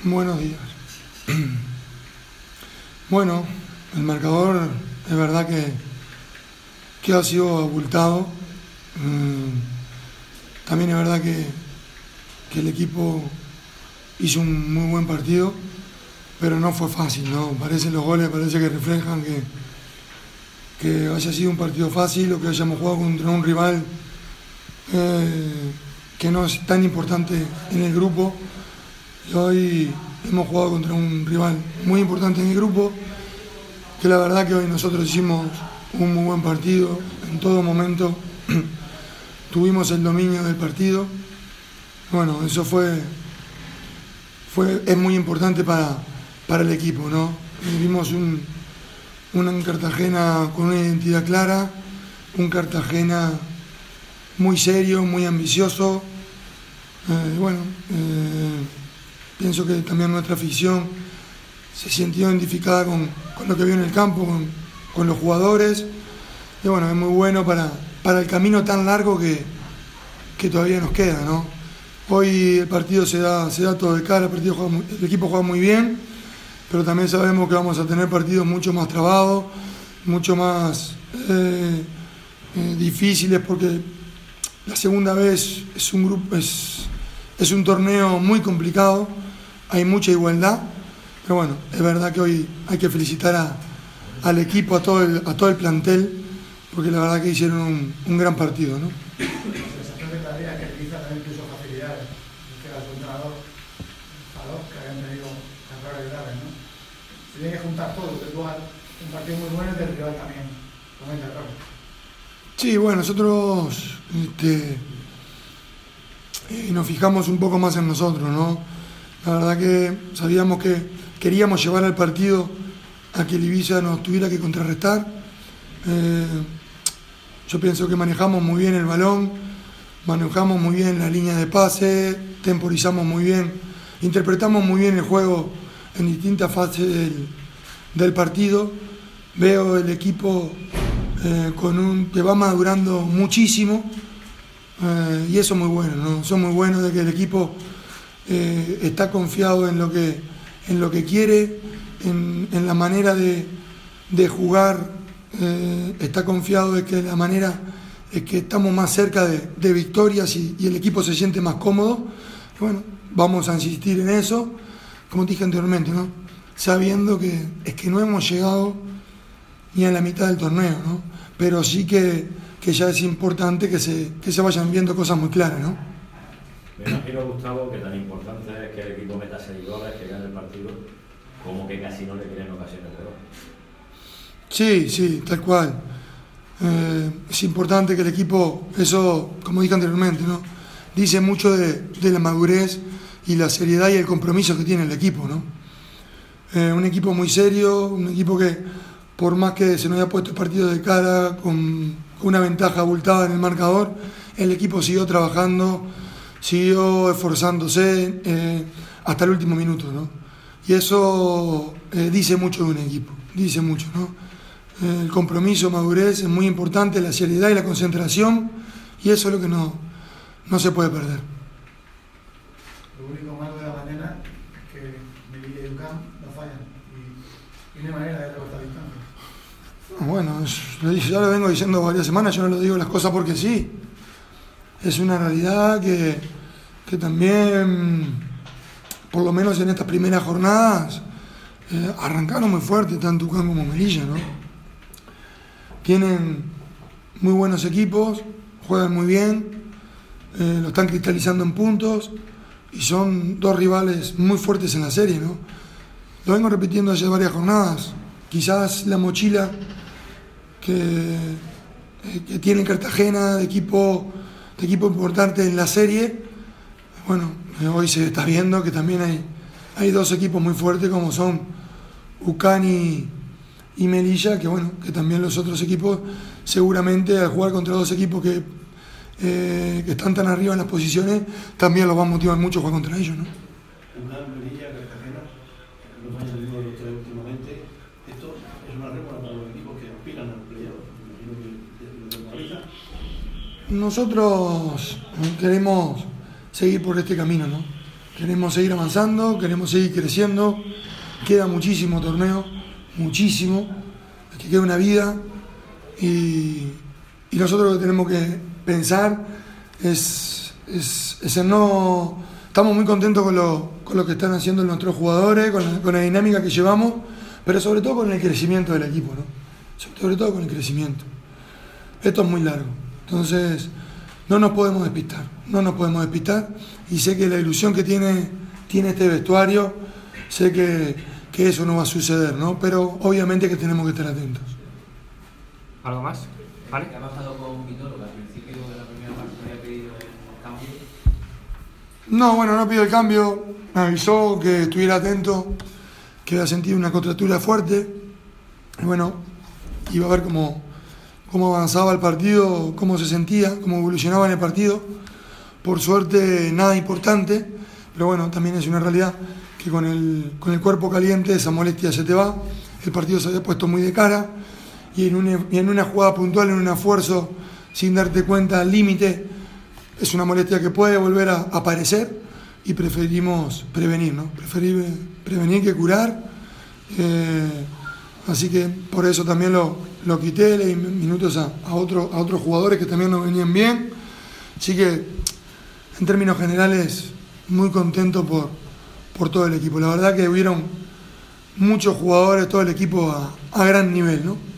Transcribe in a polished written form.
Buenos días. Bueno, el marcador es verdad que ha sido abultado. También es verdad que el equipo hizo un muy buen partido, pero no fue fácil, ¿no? Los goles parece que reflejan que haya sido un partido fácil o que hayamos jugado contra un rival que no es tan importante en el grupo. Y hoy hemos jugado contra un rival muy importante en el grupo, que la verdad que hoy nosotros hicimos un muy buen partido. En todo momento tuvimos el dominio del partido. Bueno, eso es muy importante para el equipo, ¿no? Vimos un Cartagena con una identidad clara, un Cartagena muy serio, muy ambicioso. Pienso que también nuestra afición se sintió identificada con lo que vio en el campo, con los jugadores. Y bueno, es muy bueno para el camino tan largo que todavía nos queda, ¿no? Hoy el partido se da todo de cara, el equipo juega muy bien, pero también sabemos que vamos a tener partidos mucho más trabados, mucho más difíciles, porque la segunda vez es un torneo muy complicado, hay mucha igualdad, pero bueno, es verdad que hoy hay que felicitar al equipo, a todo el plantel, porque la verdad que hicieron un gran partido, ¿no? La sensación de tarea que Ibiza también puso facilidades, que era su entrenador, que habían tenido errores graves, ¿no? Se tiene que juntar todo, un partido muy bueno y del rival también comete errores. Sí, bueno, nosotros nos fijamos un poco más en nosotros, ¿no? La verdad que sabíamos que queríamos llevar al partido a que el Ibiza nos tuviera que contrarrestar. Yo pienso que manejamos muy bien el balón, manejamos muy bien la línea de pase, temporizamos muy bien, interpretamos muy bien el juego en distintas fases del partido. Veo el equipo que va madurando muchísimo, y eso es muy bueno, ¿no? Eso es muy bueno, de que el equipo está confiado en lo que quiere, en la manera de jugar. Está confiado de que la manera es que estamos más cerca de victorias y el equipo se siente más cómodo. Y bueno, vamos a insistir en eso, como te dije anteriormente, ¿no? Sabiendo que no hemos llegado ni a la mitad del torneo, ¿no? Pero sí que ya es importante que se vayan viendo cosas muy claras, ¿no? Me imagino, Gustavo, que tan importante es que el equipo meta 6 goles, que gane el partido, como que casi no le tienen ocasiones de gol. Sí, tal cual. Es importante que el equipo, eso, como dije anteriormente, ¿no? Dice mucho de la madurez y la seriedad y el compromiso que tiene el equipo, ¿no? Un equipo muy serio, un equipo que, por más que se nos haya puesto el partido de cara con una ventaja abultada en el marcador, el equipo siguió trabajando, siguió esforzándose hasta el último minuto, ¿no? Y eso dice mucho de un equipo, dice mucho, ¿no? El compromiso, madurez es muy importante, la seriedad y la concentración, y eso es lo que no se puede perder. Lo único malo de la mañana es que Melilla y Ucán no fallan y no hay manera de recortar distancia. Bueno, ya lo vengo diciendo varias semanas, yo no lo digo las cosas porque sí. Es una realidad que también, por lo menos en estas primeras jornadas, arrancaron muy fuerte, tanto Ucán como Melilla, ¿no? Tienen muy buenos equipos, juegan muy bien, lo están cristalizando en puntos y son dos rivales muy fuertes en la serie, ¿no? Lo vengo repitiendo hace varias jornadas. Quizás la mochila que tiene Cartagena de equipo importante en la serie, bueno, hoy se está viendo que también hay dos equipos muy fuertes como son Ucán y Melilla, que bueno, que también los otros equipos seguramente al jugar contra dos equipos que están tan arriba en las posiciones, también los va a motivar mucho jugar contra ellos, ¿no? Ucán, Melilla, Cartagena, los años de los tres últimamente, esto es una rémora para los equipos que aspiran al playoff. Me imagino que Nosotros queremos seguir por este camino, ¿no? Queremos seguir avanzando, queremos seguir creciendo. Queda muchísimo torneo, muchísimo. Es que queda una vida. Y nosotros lo que tenemos que pensar es en no... Estamos muy contentos con lo que están haciendo nuestros jugadores, con la dinámica que llevamos, pero sobre todo con el crecimiento del equipo, ¿no? Sobre todo con el crecimiento. Esto es muy largo, entonces no nos podemos despistar, y sé que la ilusión que tiene este vestuario, sé que eso no va a suceder, ¿no? Pero obviamente que tenemos que estar atentos. ¿Algo más? ¿Vale? ¿Qué ha pasado con Vitolo, que al principio de la primera parte había pedido el cambio? No, bueno, no pidió el cambio, me avisó que estuviera atento, que había sentido una contractura fuerte, y bueno, iba a ver cómo avanzaba el partido, cómo se sentía, cómo evolucionaba en el partido. Por suerte nada importante, pero bueno, también es una realidad que con el cuerpo caliente esa molestia se te va. El partido se había puesto muy de cara y en una jugada puntual, en un esfuerzo sin darte cuenta al límite, es una molestia que puede volver a aparecer y preferimos prevenir, ¿no? Prevenir que curar. Así que por eso también lo quité, le di minutos a otros jugadores que también nos venían bien. Así que en términos generales muy contento por todo el equipo. La verdad que hubieron muchos jugadores, todo el equipo a gran nivel, ¿no?